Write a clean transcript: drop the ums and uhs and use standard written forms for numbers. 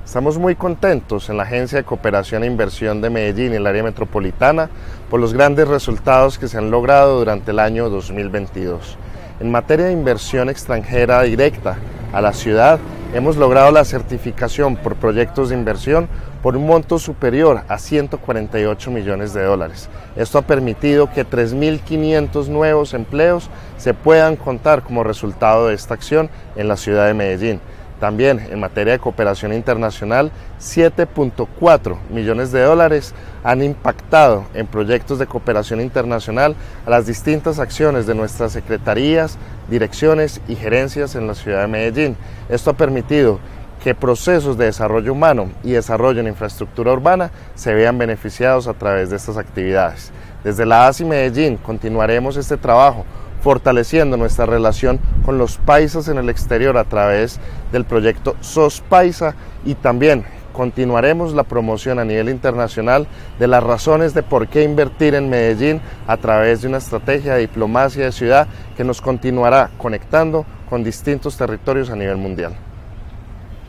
Estamos muy contentos en la Agencia de Cooperación e Inversión de Medellín y el área metropolitana por los grandes resultados que se han logrado durante el año 2022. En materia de inversión extranjera directa a la ciudad, hemos logrado la certificación por proyectos de inversión por un monto superior a 148 millones de dólares. Esto ha permitido que 3.500 nuevos empleos se puedan contar como resultado de esta acción en la ciudad de Medellín. También en materia de cooperación internacional, 7.4 millones de dólares han impactado en proyectos de cooperación internacional a las distintas acciones de nuestras secretarías, direcciones y gerencias en la ciudad de Medellín. Esto ha permitido que procesos de desarrollo humano y desarrollo en infraestructura urbana se vean beneficiados a través de estas actividades. Desde la ASI Medellín continuaremos este trabajo fortaleciendo nuestra relación con los paisas en el exterior a través del proyecto SOS Paisa, y también continuaremos la promoción a nivel internacional de las razones de por qué invertir en Medellín a través de una estrategia de diplomacia de ciudad que nos continuará conectando con distintos territorios a nivel mundial.